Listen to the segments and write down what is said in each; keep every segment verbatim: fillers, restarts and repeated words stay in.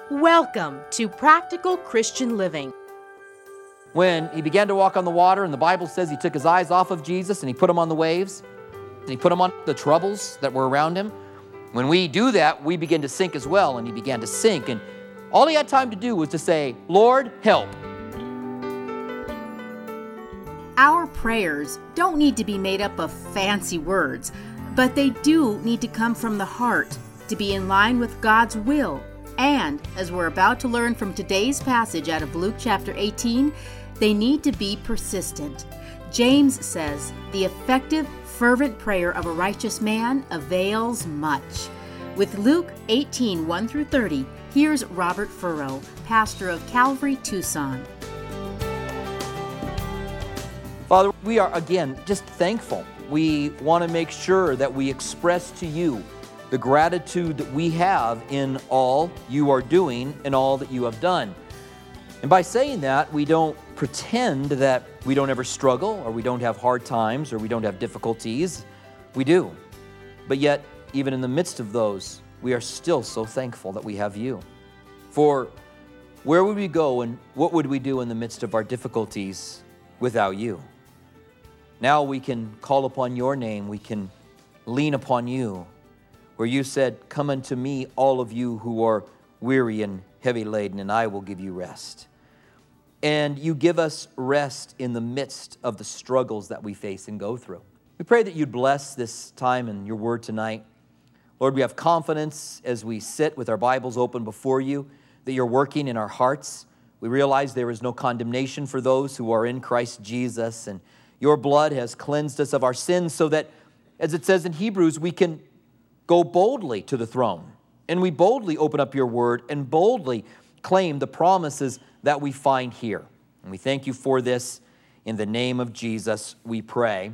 Welcome to Practical Christian Living. When he began to walk on the water, and the Bible says he took his eyes off of Jesus and he put them on the waves, and he put them on the troubles that were around him. When we do that, we begin to sink as well, and he began to sink. And all he had time to do was to say, "Lord, help." Our prayers don't need to be made up of fancy words, but they do need to come from the heart to be in line with God's will. And, as we're about to learn from today's passage out of Luke chapter eighteen, they need to be persistent. James says, "The effective, fervent prayer of a righteous man avails much." With Luke eighteen, one through thirty, here's Robert Furrow, pastor of Calvary, Tucson. Father, we are, again, just thankful. We want to make sure that we express to you the gratitude that we have in all you are doing and all that you have done. And by saying that, we don't pretend that we don't ever struggle, or we don't have hard times, or we don't have difficulties. We do. But yet, even in the midst of those, we are still so thankful that we have you. For where would we go and what would we do in the midst of our difficulties without you? Now we can call upon your name. We can lean upon you, where you said, "Come unto me, all of you who are weary and heavy laden, and I will give you rest." And you give us rest in the midst of the struggles that we face and go through. We pray that you'd bless this time and your word tonight. Lord, we have confidence as we sit with our Bibles open before you that you're working in our hearts. We realize there is no condemnation for those who are in Christ Jesus, and your blood has cleansed us of our sins so that, as it says in Hebrews, we can go boldly to the throne, and we boldly open up your word and boldly claim the promises that we find here. And we thank you for this. In the name of Jesus, we pray.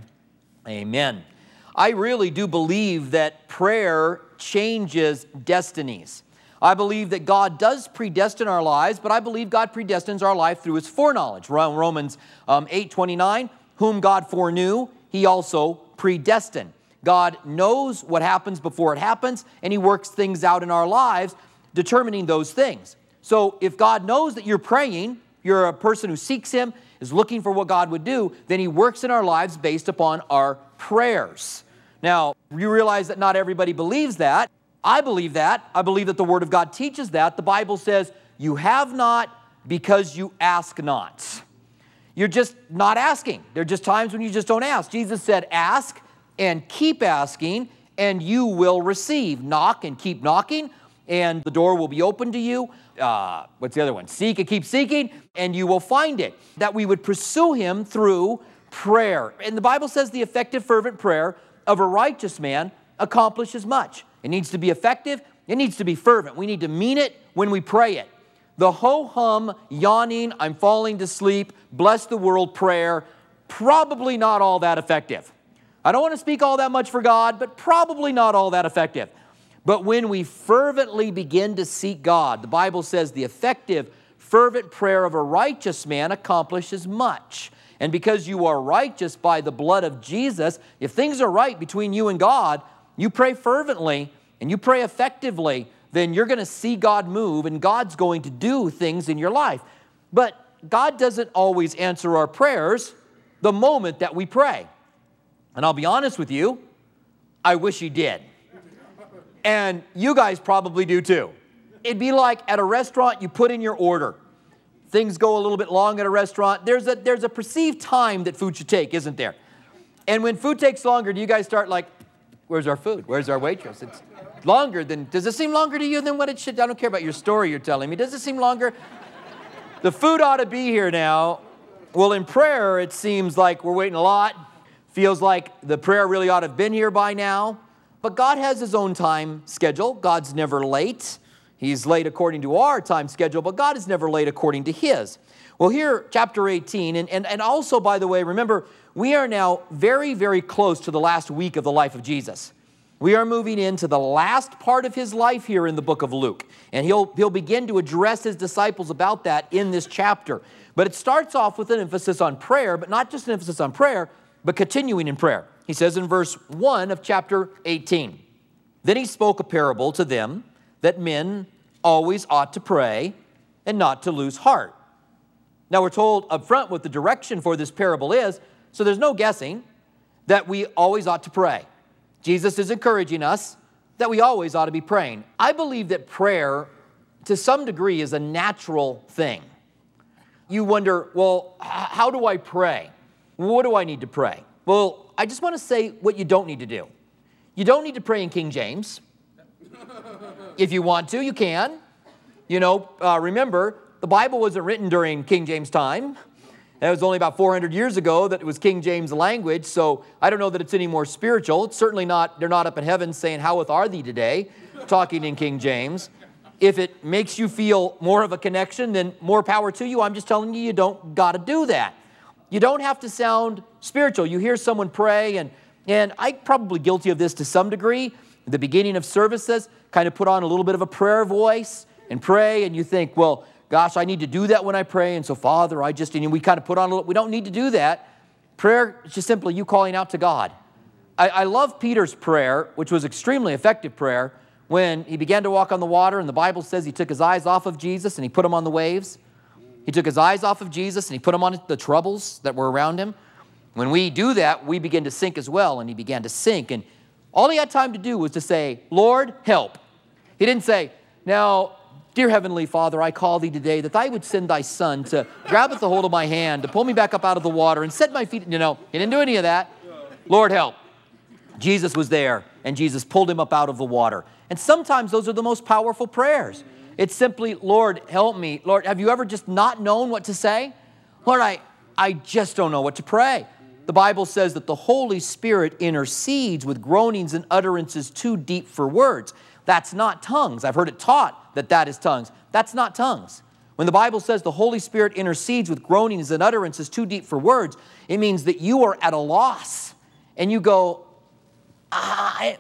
Amen. I really do believe that prayer changes destinies. I believe that God does predestine our lives, but I believe God predestines our life through his foreknowledge. Romans um, eight twenty-nine, whom God foreknew, he also predestined. God knows what happens before it happens, and he works things out in our lives, determining those things. So if God knows that you're praying, you're a person who seeks him, is looking for what God would do, then he works in our lives based upon our prayers. Now, you realize that not everybody believes that. I believe that. I believe that the Word of God teaches that. The Bible says, you have not because you ask not. You're just not asking. There are just times when you just don't ask. Jesus said, ask and keep asking, and you will receive. Knock and keep knocking, and the door will be open to you. Uh, what's the other one? Seek and keep seeking, and you will find it. That we would pursue him through prayer. And the Bible says the effective, fervent prayer of a righteous man accomplishes much. It needs to be effective. It needs to be fervent. We need to mean it when we pray it. The ho-hum, yawning, I'm falling to sleep, bless the world prayer, probably not all that effective. I don't want to speak all that much for God, but probably not all that effective. But when we fervently begin to seek God, the Bible says the effective, fervent prayer of a righteous man accomplishes much. And because you are righteous by the blood of Jesus, if things are right between you and God, you pray fervently and you pray effectively, then you're going to see God move, and God's going to do things in your life. But God doesn't always answer our prayers the moment that we pray. And I'll be honest with you, I wish he did. And you guys probably do too. It'd be like at a restaurant, you put in your order. Things go a little bit long at a restaurant. There's a, there's a perceived time that food should take, isn't there? And when food takes longer, do you guys start like, where's our food? Where's our waitress? It's longer than, does it seem longer to you than what it should? I don't care about your story you're telling me. Does it seem longer? The food ought to be here now. Well, in prayer, it seems like we're waiting a lot. Feels like the prayer really ought to have been here by now. But God has his own time schedule. God's never late. He's late according to our time schedule, but God is never late according to his. Well, here, chapter eighteen, and, and, and also, by the way, remember, we are now very, very close to the last week of the life of Jesus. We are moving into the last part of his life here in the book of Luke. And he'll, he'll begin to address his disciples about that in this chapter. But it starts off with an emphasis on prayer, but not just an emphasis on prayer, but continuing in prayer. He says in verse one of chapter eighteen, "Then he spoke a parable to them that men always ought to pray and not to lose heart. Now, we're told up front what the direction for this parable is, so there's no guessing that we always ought to pray. Jesus is encouraging us that we always ought to be praying. I believe that prayer, to some degree, is a natural thing. You wonder, well, how do I pray? What do I need to pray? Well, I just want to say what you don't need to do. You don't need to pray in King James. If you want to, you can. You know, uh, remember, the Bible wasn't written during King James time. It was only about four hundred years ago that it was King James language, so I don't know that it's any more spiritual. It's certainly not, they're not up in heaven saying, "Howeth are thee today?" talking in King James. If it makes you feel more of a connection, then more power to you. I'm just telling you, you don't got to do that. You don't have to sound spiritual. You hear someone pray, and, and I'm probably guilty of this to some degree. At the beginning of services, kind of put on a little bit of a prayer voice and pray, and you think, well, gosh, I need to do that when I pray, and so Father, I just, and we kind of put on a little, we don't need to do that. Prayer is just simply you calling out to God. I, I love Peter's prayer, which was extremely effective prayer, when he began to walk on the water, and the Bible says he took his eyes off of Jesus and he put them on the waves. He took his eyes off of Jesus and he put them on the troubles that were around him. When we do that, we begin to sink as well, and he began to sink. And all he had time to do was to say, Lord, help. He didn't say, now, dear Heavenly Father, I call thee today that thy would send thy son to grab at the hold of my hand, to pull me back up out of the water and set my feet. You know, he didn't do any of that. Lord, help. Jesus was there, and Jesus pulled him up out of the water. And sometimes those are the most powerful prayers. It's simply, Lord, help me. Lord, have you ever just not known what to say? Lord, I, I just don't know what to pray. The Bible says that the Holy Spirit intercedes with groanings and utterances too deep for words. That's not tongues. I've heard it taught that that is tongues. That's not tongues. When the Bible says the Holy Spirit intercedes with groanings and utterances too deep for words, it means that you are at a loss. And you go, I,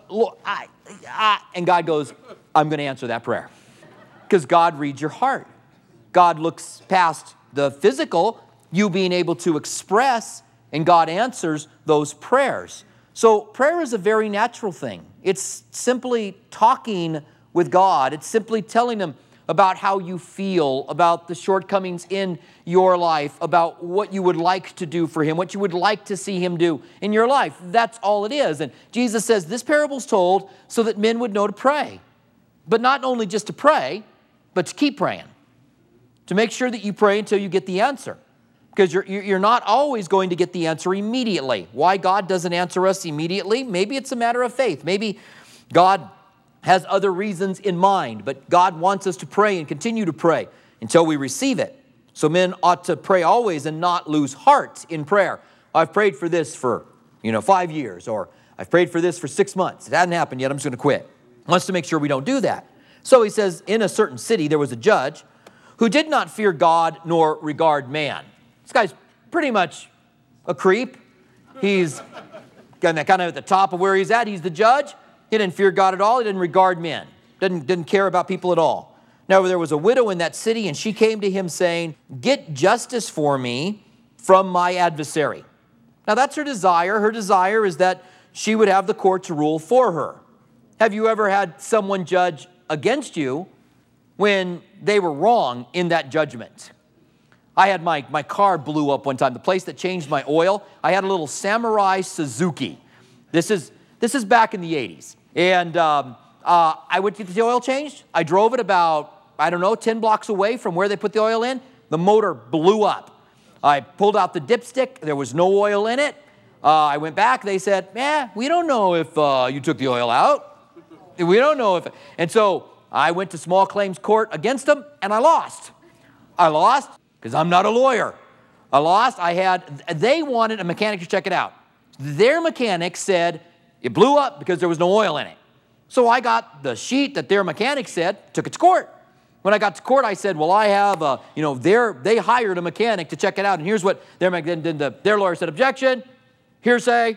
I, I, and God goes, I'm going to answer that prayer. Because God reads your heart. God looks past the physical, you being able to express, and God answers those prayers. So prayer is a very natural thing. It's simply talking with God. It's simply telling him about how you feel, about the shortcomings in your life, about what you would like to do for him, what you would like to see him do in your life. That's all it is. And Jesus says this parable's told so that men would know to pray. But not only just to pray, but to keep praying. To make sure that you pray until you get the answer. Because you're, you're not always going to get the answer immediately. Why God doesn't answer us immediately? Maybe it's a matter of faith. Maybe God has other reasons in mind, but God wants us to pray and continue to pray until we receive it. So men ought to pray always and not lose heart in prayer. I've prayed for this for, you know, five years, or I've prayed for this for six months. It hasn't happened yet. I'm just going to quit. He wants to make sure we don't do that. So he says, in a certain city, there was a judge who did not fear God nor regard man. This guy's pretty much a creep. He's kind of at the top of where he's at. He's the judge. He didn't fear God at all. He didn't regard men. Didn't, didn't care about people at all. Now, there was a widow in that city, and she came to him saying, get justice for me from my adversary. Now, that's her desire. Her desire is that she would have the court to rule for her. Have you ever had someone judge against you when they were wrong in that judgment? I had my, my car blew up one time. The place that changed my oil, I had a little Samurai Suzuki. This is, this is back in the eighties. And um, uh, I went to get the oil changed. I drove it about, I don't know, ten blocks away from where they put the oil in. The motor blew up. I pulled out the dipstick. There was no oil in it. Uh, I went back. They said, eh, we don't know if uh, you took the oil out. We don't know if... And so I went to small claims court against them, and I lost. I lost because I'm not a lawyer. I lost. I had... They wanted a mechanic to check it out. Their mechanic said it blew up because there was no oil in it. So I got the sheet that their mechanic said, took it to court. When I got to court, I said, well, I have a, you know, they're, they hired a mechanic to check it out, and here's what their, then the, their lawyer said, objection, hearsay.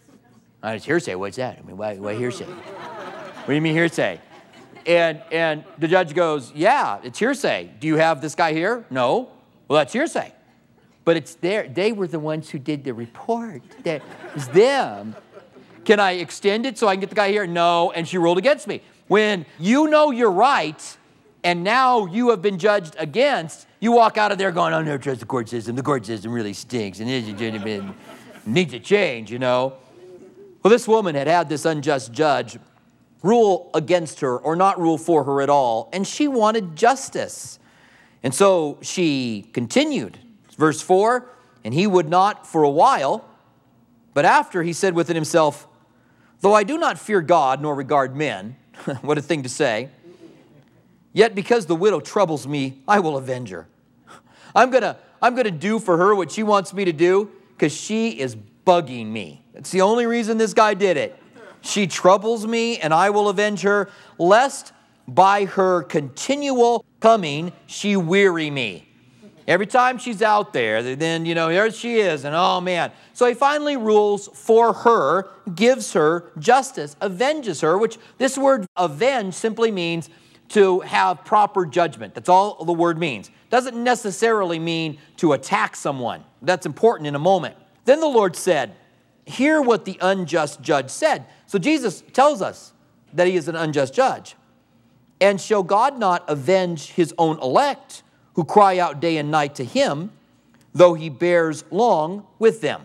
I said, hearsay, what's that? I mean, why, why hearsay? What do you mean hearsay? And, and the judge goes, yeah, it's hearsay. Do you have this guy here? No. Well, that's hearsay. But it's their, they were the ones who did the report. That was them. Can I extend it so I can get the guy here? No, and she ruled against me. When you know you're right, and now you have been judged against, you walk out of there going, "I never trust the court system. The court system really stinks and it needs a change, you know." Well, this woman had had this unjust judge rule against her or not rule for her at all, and she wanted justice. And so she continued. Verse four, "And he would not for a while, but after he said within himself, 'Though I do not fear God nor regard men,'" what a thing to say, "'yet because the widow troubles me, I will avenge her.'" I'm gonna, I'm gonna do for her what she wants me to do because she is bugging me. That's the only reason this guy did it. She troubles me and I will avenge her, lest by her continual coming she weary me. Every time she's out there, then, you know, here she is, and oh man. So he finally rules for her, gives her justice, avenges her, which this word avenge simply means to have proper judgment. That's all the word means. Doesn't necessarily mean to attack someone. That's important in a moment. Then the Lord said, "Hear what the unjust judge said." So Jesus tells us that he is an unjust judge. "And shall God not avenge his own elect, who cry out day and night to him, though he bears long with them?"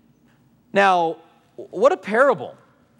Now, what a parable.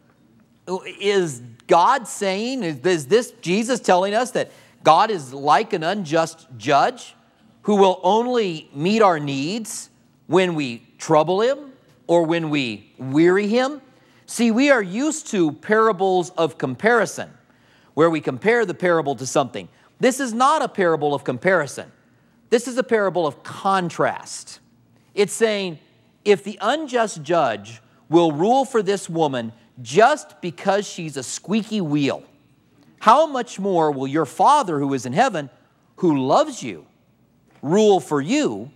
Is God saying, is this Jesus telling us that God is like an unjust judge who will only meet our needs when we trouble him or when we weary him? See, we are used to parables of comparison, where we compare the parable to something. This is not a parable of comparison. This is a parable of contrast. It's saying, if the unjust judge will rule for this woman just because she's a squeaky wheel, how much more will your Father who is in heaven, who loves you, rule for you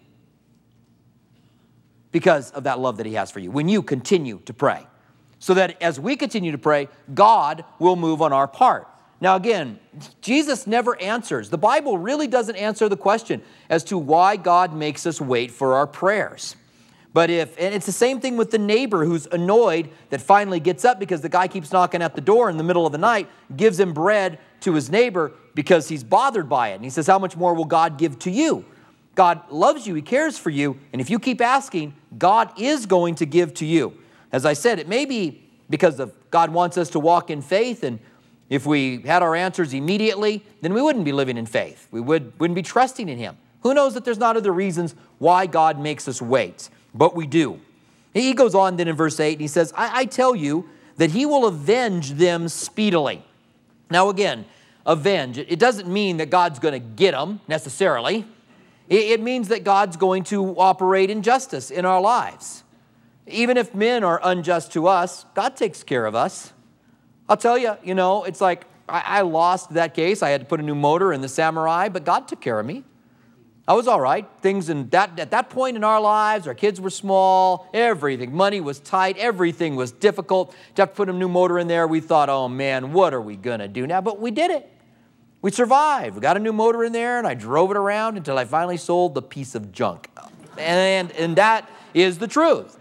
because of that love that he has for you when you continue to pray? So that as we continue to pray, God will move on our part. Now again, Jesus never answers. The Bible really doesn't answer the question as to why God makes us wait for our prayers. But if, and it's the same thing with the neighbor who's annoyed that finally gets up because the guy keeps knocking at the door in the middle of the night, gives him bread to his neighbor because he's bothered by it. And he says, how much more will God give to you? God loves you, he cares for you, and if you keep asking, God is going to give to you. As I said, it may be because of God wants us to walk in faith, and if we had our answers immediately, then we wouldn't be living in faith. We would, wouldn't be trusting in him. Who knows that there's not other reasons why God makes us wait, but we do. He goes on then in verse eight, and he says, I, I tell you that he will avenge them speedily. Now again, avenge, it doesn't mean that God's going to get them necessarily. It, it means that God's going to operate in justice in our lives. Even if men are unjust to us, God takes care of us. I'll tell you, you know, it's like I, I lost that case. I had to put a new motor in the Samurai, but God took care of me. I was all right. Things in that, at that point in our lives, our kids were small, everything. Money was tight. Everything was difficult. To have to put a new motor in there, we thought, oh man, what are we going to do now? But we did it. We survived. We got a new motor in there, and I drove it around until I finally sold the piece of junk. And, and that is the truth.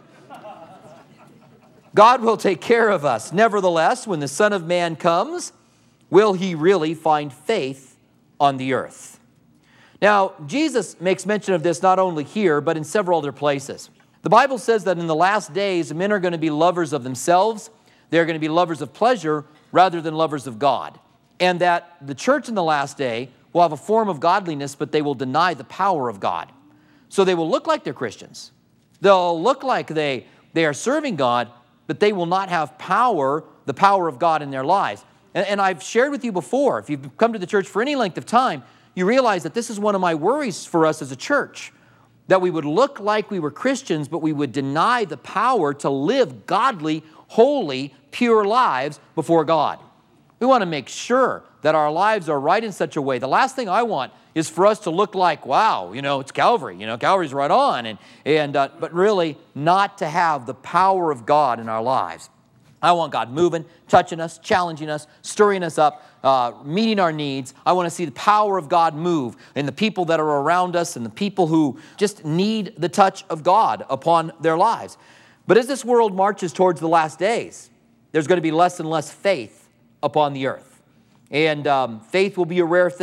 God will take care of us. Nevertheless, when the Son of Man comes, will he really find faith on the earth? Now, Jesus makes mention of this not only here, but in several other places. The Bible says that in the last days, men are going to be lovers of themselves. They're going to be lovers of pleasure rather than lovers of God. And that the church in the last day will have a form of godliness, but they will deny the power of God. So they will look like they're Christians. They'll look like they, they are serving God, but they will not have power, the power of God in their lives. And, and I've shared with you before, if you've come to the church for any length of time, you realize that this is one of my worries for us as a church, that we would look like we were Christians, but we would deny the power to live godly, holy, pure lives before God. We want to make sure that our lives are right in such a way. The last thing I want is for us to look like, wow, you know, it's Calvary. You know, Calvary's right on. And, and, uh, but really not to have the power of God in our lives. I want God moving, touching us, challenging us, stirring us up, uh, meeting our needs. I want to see the power of God move in the people that are around us and the people who just need the touch of God upon their lives. But as this world marches towards the last days, there's going to be less and less faith upon the earth. And um, faith will be a rare thing.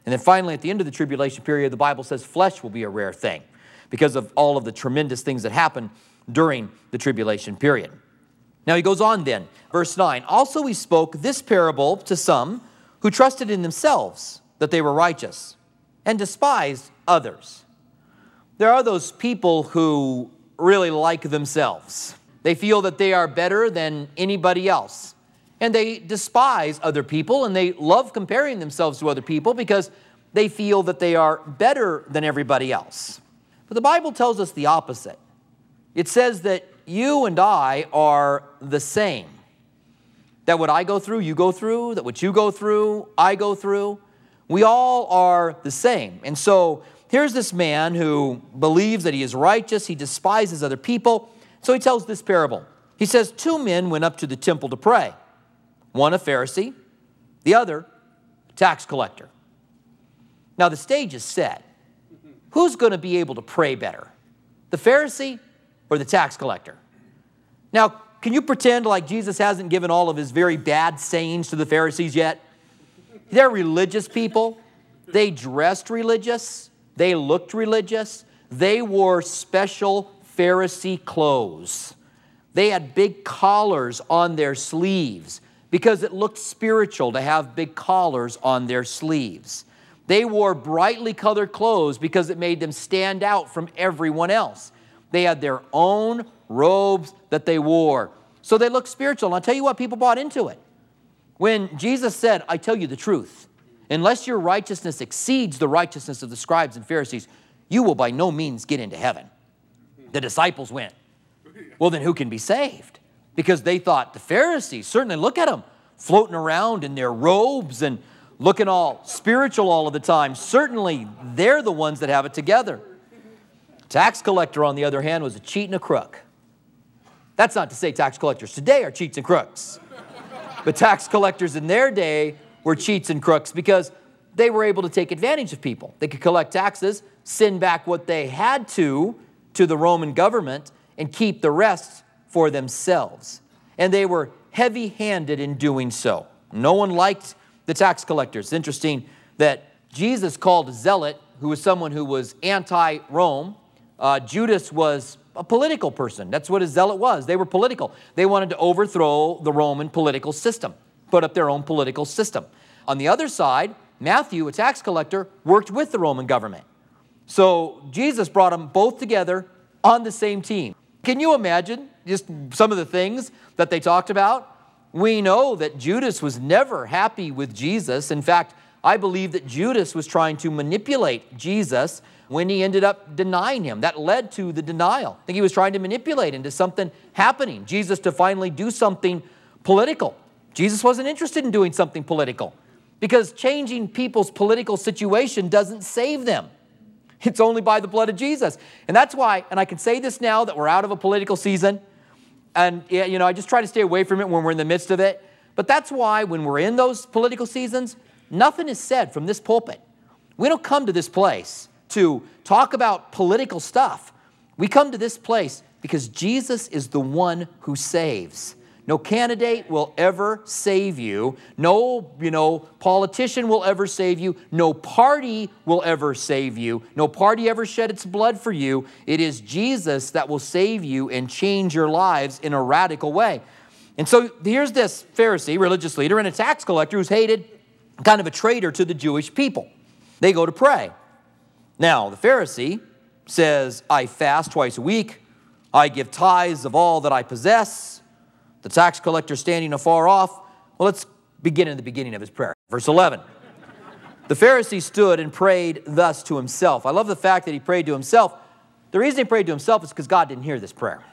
And then finally, at the end of the tribulation period, the Bible says flesh will be a rare thing because of all of the tremendous things that happen during the tribulation period. Now he goes on then, verse nine, also he spoke this parable to some who trusted in themselves that they were righteous and despised others. There are those people who really like themselves. They feel that they are better than anybody else. And they despise other people, and they love comparing themselves to other people because they feel that they are better than everybody else. But the Bible tells us the opposite. It says that you and I are the same. That what I go through, you go through. That what you go through, I go through. We all are the same. And so here's this man who believes that he is righteous. He despises other people. So he tells this parable. He says, two men went up to the temple to pray. One a Pharisee, the other a tax collector. Now the stage is set. Who's going to be able to pray better? The Pharisee or the tax collector? Now, can you pretend like Jesus hasn't given all of his very bad sayings to the Pharisees yet? They're religious people. They dressed religious. They looked religious. They wore special Pharisee clothes. They had big collars on their sleeves because it looked spiritual to have big collars on their sleeves. They wore brightly colored clothes because it made them stand out from everyone else. They had their own robes that they wore. So they looked spiritual. And I'll tell you what, people bought into it. When Jesus said, I tell you the truth, unless your righteousness exceeds the righteousness of the scribes and Pharisees, you will by no means get into heaven. The disciples went, well, then who can be saved? Because they thought the Pharisees, certainly look at them, floating around in their robes and looking all spiritual all of the time. Certainly they're the ones that have it together. Tax collector, on the other hand, was a cheat and a crook. That's not to say tax collectors today are cheats and crooks. But tax collectors in their day were cheats and crooks because they were able to take advantage of people. They could collect taxes, send back what they had to to the Roman government, and keep the rest for themselves. And they were heavy-handed in doing so. No one liked the tax collectors. It's interesting that Jesus called a zealot, who was someone who was anti-Rome. Uh, Judas was a political person. That's what a zealot was. They were political. They wanted to overthrow the Roman political system, put up their own political system. On the other side, Matthew, a tax collector, worked with the Roman government. So Jesus brought them both together on the same team. Can you imagine just some of the things that they talked about? We know that Judas was never happy with Jesus. In fact, I believe that Judas was trying to manipulate Jesus when he ended up denying him. That led to the denial. I think he was trying to manipulate into something happening, Jesus to finally do something political. Jesus wasn't interested in doing something political because changing people's political situation doesn't save them. It's only by the blood of Jesus. And that's why, and I can say this now that we're out of a political season, and you know, I just try to stay away from it when we're in the midst of it. But that's why when we're in those political seasons, nothing is said from this pulpit. We don't come to this place to talk about political stuff. We come to this place because Jesus is the one who saves. No candidate will ever save you. No, you know, politician will ever save you. No party will ever save you. No party ever shed its blood for you. It is Jesus that will save you and change your lives in a radical way. And so here's this Pharisee, religious leader, and a tax collector who's hated, kind of a traitor to the Jewish people. They go to pray. Now, the Pharisee says, I fast twice a week. I give tithes of all that I possess. The tax collector standing afar off. Well, let's begin in the beginning of his prayer. Verse eleven. The Pharisee stood and prayed thus to himself. I love the fact that he prayed to himself. The reason he prayed to himself is because God didn't hear this prayer.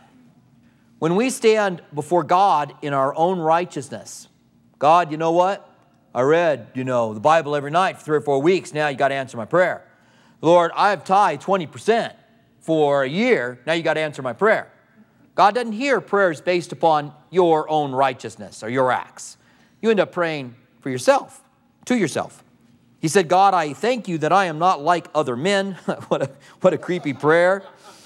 When we stand before God in our own righteousness, God, you know what? I read, you know, the Bible every night for three or four weeks. Now you got to answer my prayer. Lord, I've tithed twenty percent for a year. Now you got to answer my prayer. God doesn't hear prayers based upon your own righteousness or your acts. You end up praying for yourself, to yourself. He said, God, I thank you that I am not like other men. what, a, what a creepy prayer.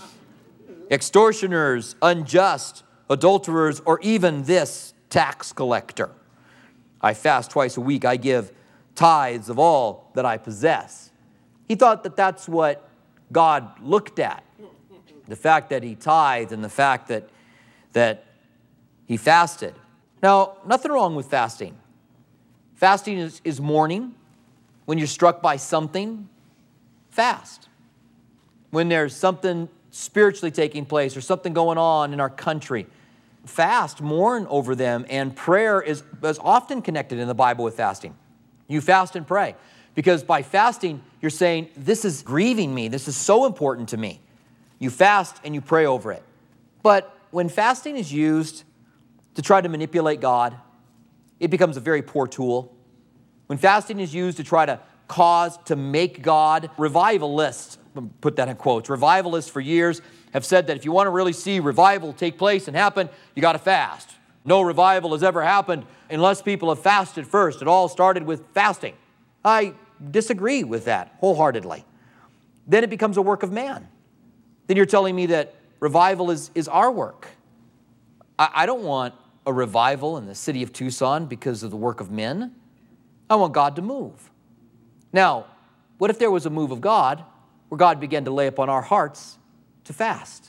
Extortioners, unjust, adulterers, or even this tax collector. I fast twice a week. I give tithes of all that I possess. He thought that that's what God looked at. The fact that he tithed and the fact that, that he fasted. Now, nothing wrong with fasting. Fasting is, is mourning. When you're struck by something, fast. When there's something spiritually taking place or something going on in our country, fast, mourn over them, and prayer is, is often connected in the Bible with fasting. You fast and pray, because by fasting, you're saying, this is grieving me, this is so important to me. You fast and you pray over it. But when fasting is used to try to manipulate God, it becomes a very poor tool. When fasting is used to try to cause, to make God, revivalists, put that in quotes, revivalists for years have said that if you want to really see revival take place and happen, you got to fast. No revival has ever happened unless people have fasted first. It all started with fasting. I disagree with that wholeheartedly. Then it becomes a work of man. Then you're telling me that revival is, is our work. I, I don't want a revival in the city of Tucson because of the work of men. I want God to move. Now, what if there was a move of God where God began to lay upon our hearts to fast?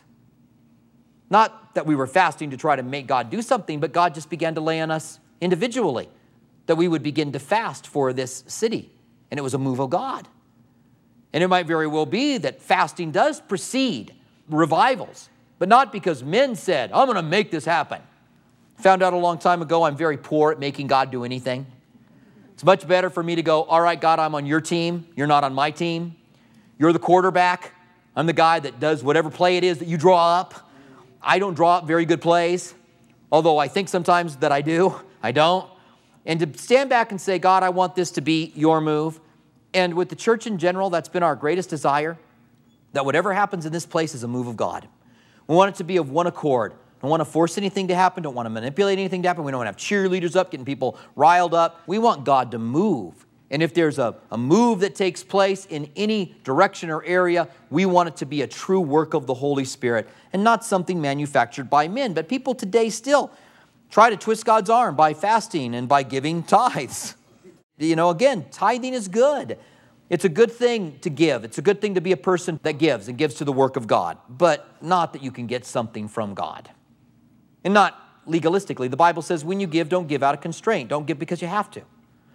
Not that we were fasting to try to make God do something, but God just began to lay on us individually that we would begin to fast for this city. And it was a move of God. And it might very well be that fasting does precede revivals, but not because men said, I'm going to make this happen. Found out a long time ago I'm very poor at making God do anything. It's much better for me to go, all right, God, I'm on your team. You're not on my team. You're the quarterback. I'm the guy that does whatever play it is that you draw up. I don't draw up very good plays, although I think sometimes that I do. I don't. And to stand back and say, God, I want this to be your move. And with the church in general, that's been our greatest desire, that whatever happens in this place is a move of God. We want it to be of one accord. Don't want to force anything to happen. Don't want to manipulate anything to happen. We don't want to have cheerleaders up, getting people riled up. We want God to move. And if there's a, a move that takes place in any direction or area, we want it to be a true work of the Holy Spirit and not something manufactured by men. But people today still try to twist God's arm by fasting and by giving tithes. You know, again, tithing is good. It's a good thing to give. It's a good thing to be a person that gives and gives to the work of God, but not that you can get something from God. And not legalistically. The Bible says when you give, don't give out of constraint. Don't give because you have to.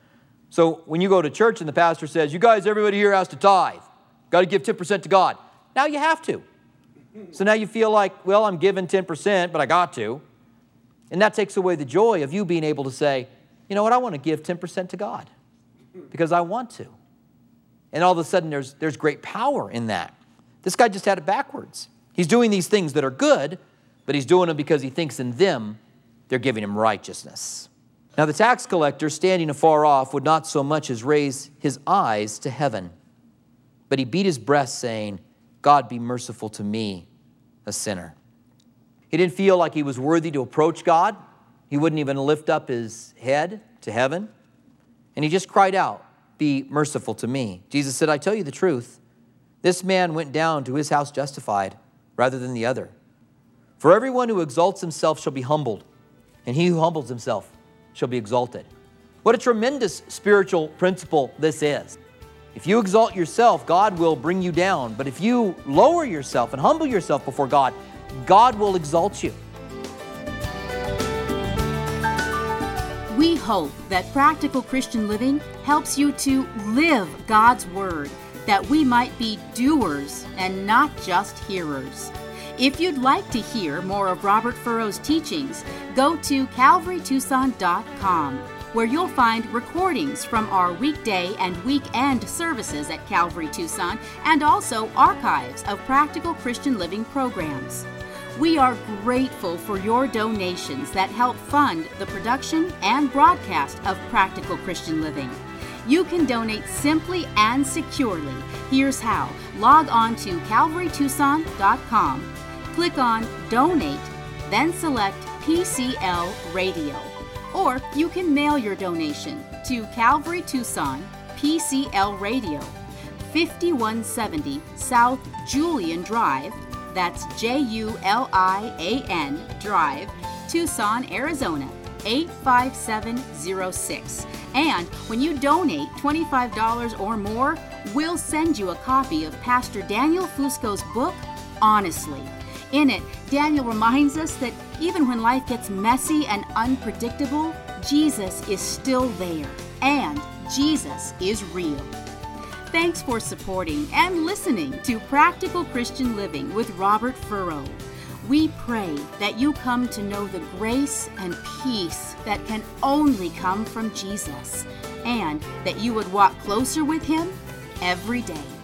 So when you go to church and the pastor says, you guys, everybody here has to tithe. Got to give ten percent to God. Now you have to. So now you feel like, well, I'm giving ten percent, but I got to. And that takes away the joy of you being able to say, you know what, I want to give ten percent to God because I want to. And all of a sudden there's, there's great power in that. This guy just had it backwards. He's doing these things that are good, but he's doing them because he thinks in them they're giving him righteousness. Now the tax collector, standing afar off, would not so much as raise his eyes to heaven, but he beat his breast, saying, God, be merciful to me, a sinner. He didn't feel like he was worthy to approach God. He wouldn't even lift up his head to heaven. And he just cried out, be merciful to me. Jesus said, I tell you the truth. This man went down to his house justified rather than the other. For everyone who exalts himself shall be humbled, and he who humbles himself shall be exalted. What a tremendous spiritual principle this is. If you exalt yourself, God will bring you down. But if you lower yourself and humble yourself before God, God will exalt you. We hope that Practical Christian Living helps you to live God's Word, that we might be doers and not just hearers. If you'd like to hear more of Robert Furrow's teachings, go to calvary tucson dot com, where you'll find recordings from our weekday and weekend services at Calvary Tucson, and also archives of Practical Christian Living programs. We are grateful for your donations that help fund the production and broadcast of Practical Christian Living. You can donate simply and securely. Here's how. Log on to calvary tucson dot com. Click on Donate, then select P C L Radio. Or you can mail your donation to Calvary Tucson, P C L Radio, fifty-one seventy South Julian Drive, that's J U L I A N Drive, Tucson, Arizona, eight five seven zero six. And when you donate twenty-five dollars or more, we'll send you a copy of Pastor Daniel Fusco's book, Honestly. In it, Daniel reminds us that even when life gets messy and unpredictable, Jesus is still there, and Jesus is real. Thanks for supporting and listening to Practical Christian Living with Robert Furrow. We pray that you come to know the grace and peace that can only come from Jesus, and that you would walk closer with Him every day.